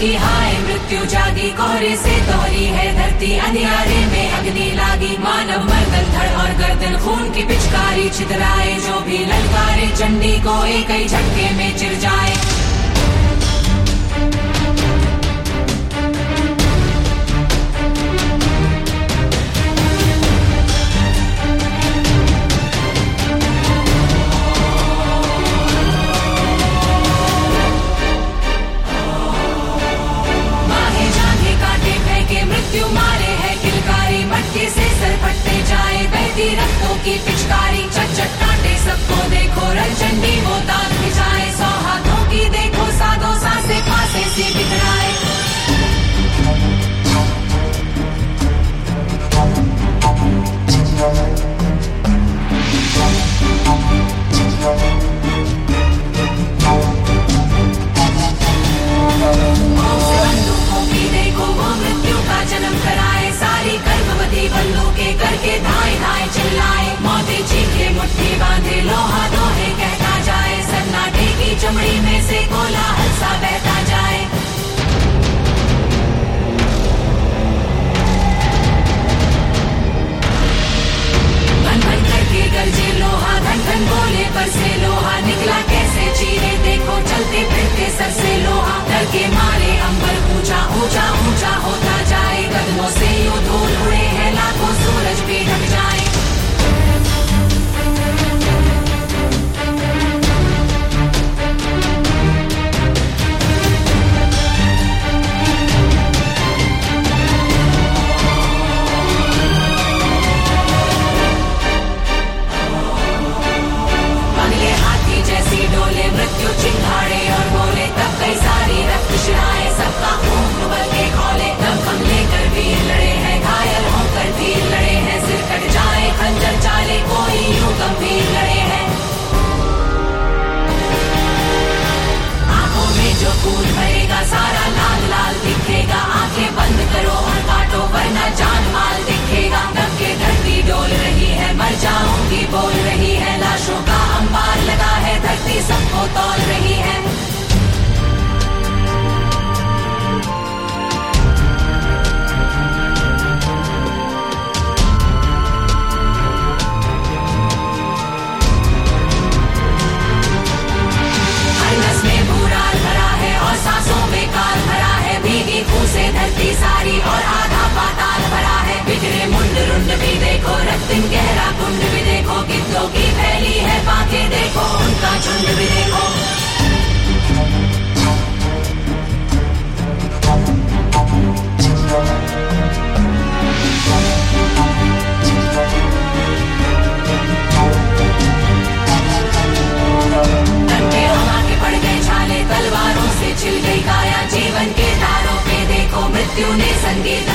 की हाय मृत्यु जागी, कोहरे से तोहरी है धरती, अंधियारे में अग्नि लागी। मानव मर्दन धड़ और गर्दन खून की पिचकारी छितराए, जो भी ललकारे चंडी को एक ही झटके में चिर जाए। मृत्यु मारे है किलकारी, मटके से सर फटते जाए, बहती रक्तों की पिचकारी। चट चट काटे सबको देखो, रणचंडी वो दांत खिंचाए, 100 हाथों की देखो साधो सांसे फांसे से बिखराए। जन्म कराए, सारी गर्भवती बंदूकें करके धाए धाए चिल्लाए। मौतें चीखे मुट्ठी बांधे, लोहा दोहे कहता जाए, सन्नाटे की चमड़ी में से कोलाहल सा बहता जाए। भन भन करके गरजे लोहा, धन धन बोले पर से लोहा, निकला कैसे चीरे देखो, चलते फिरते सर से लोहा। डर के मारे अंबर ऊंचा ऊंचा ऊंचा होता जाए, कदमों से यूं धूल उड़े हैं लाखों सूरज भी ढक जाए। बंगले हाथी जैसी डोले, मृत्यु चिंगाड़े और बोले, तब कई सारी रक्त शिराएं, सबका खून उबल के खौले। तब हम लेकर वीर लड़े हैं, घायल होकर वीर लड़े हैं, सिर कट जाए खंजर चाले, कोई यूं गंभीर लड़े हैं। आंखों में जो खून भरेगा सारा लाल लाल दिखेगा, आंखें बंद करो और काटो वरना जान माल दिखेगा। दब के धरती डोल रही है, मर जाऊंगी बोल रही है, लाशों का अंबार लगा है, धरती सबको तौल रही है। सांसों में काल भरा है, भीगी खून से धरती सारी और आधा पाताल भरा है। बिखरे मुंड रुंड भी देखो, रक्तिम गहरा कुंड भी देखो, गिद्धों की फैली है बातें देखो, उनका झुंड भी देखो। डंडे हवा के पड़ गए छाले, तलवारों से छिल गई काया, जीवन के तारों पे देखो मृत्यु ने संगीत